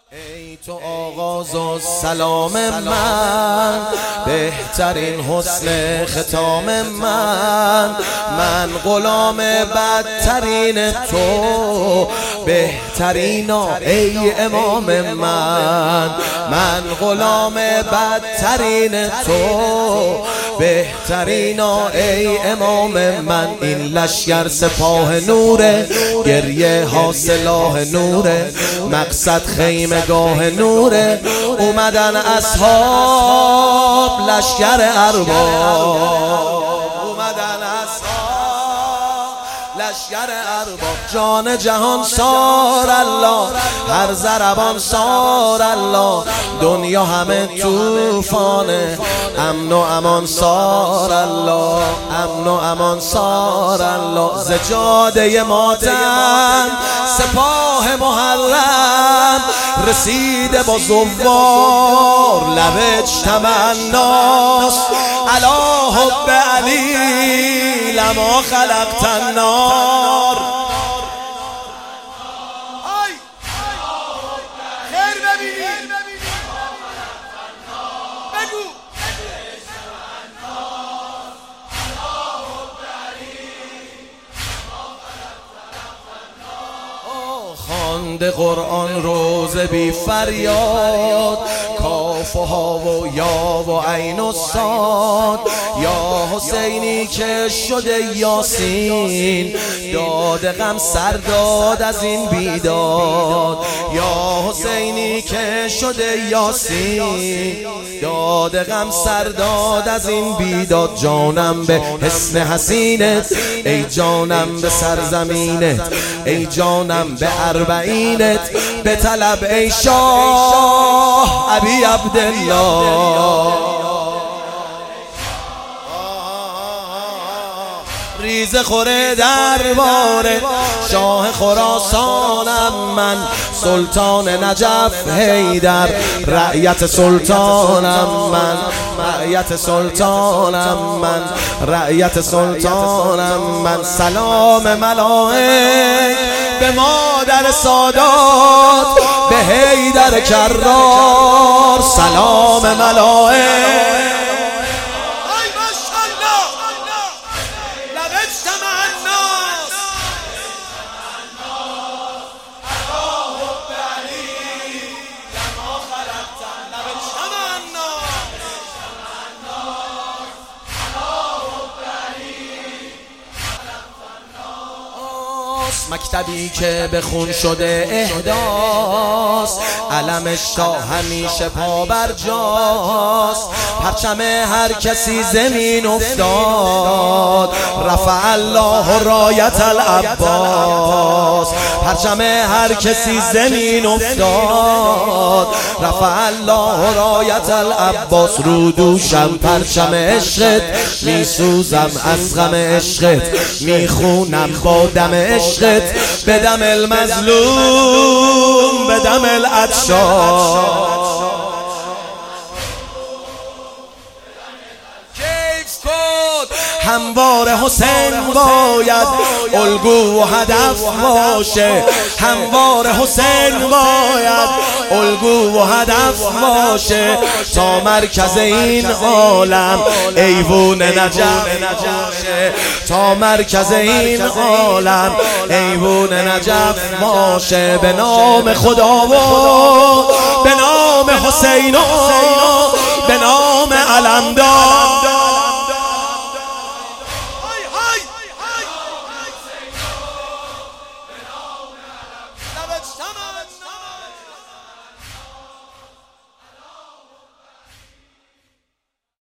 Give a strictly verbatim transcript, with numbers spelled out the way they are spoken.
ای تو آغاز و سلام من، بهترین حسن ختام من. من غلام بدترین تو، بهترینا ای امام من. من غلام بدترین تو، بهترینا ای امام من. این لشکر سپاه نوره، گریه ها سلاح نوره، مقصد خیمه گاه نوره. اومدن اصحاب لشکر ارباب، اومدن اصحاب لشکر ارباب. جان جهان سار الله، هر ضربان سار الله. دنیا همه توفانه، امن و امان سار الله، امن و امان سار الله. زجاده ماتم سپاه محرم، رسیده با زوار لبش تمناس. علا حب علی لما خلقت النار. خوانده قرآن روز بی فریاد، کاف و ها و یا و عین و صاد. یا حسینی که شده یاسین، داد غم سرداد از این بیداد. یا حسینی که شده یاسین، داد غم سرداد از این بیداد. جانم به حسن حسینت، ای جانم به سرزمینت، ای جانم به اربعینت. به طلب ای شاه ابی عبدالله. ریز خوره درباره شاه خراسانم من. سلطان نجف حیدر رعیت سلطانم من، رعیت سلطانم من، رعیت سلطانم من. سلام ملائک به مادر سادات، به حیدر کرار. سلام ملائک مکتبی که به خون شده احداث، علمش تا همیشه پا بر جاست. پرچم هر کسی زمین افتاد، رفع الله رایت العباس. پرچم هر کسی زمین افتاد، رفع الله رایت العباس. رو دوشم پرچم عشقت، می سوزم از غم عشقت، می خونم با دم عشقت. به دم المظلوم، به دم العطشان. هموار حسین باید الگو و هدف باشه، هموار حسین باید الگو و هدف باشه. تا مرکز این عالم ایوون نجف باشه، تا مرکز این عالم ایوون نجف باشه. به نام خدا و به نام حسین و به نام علمدار.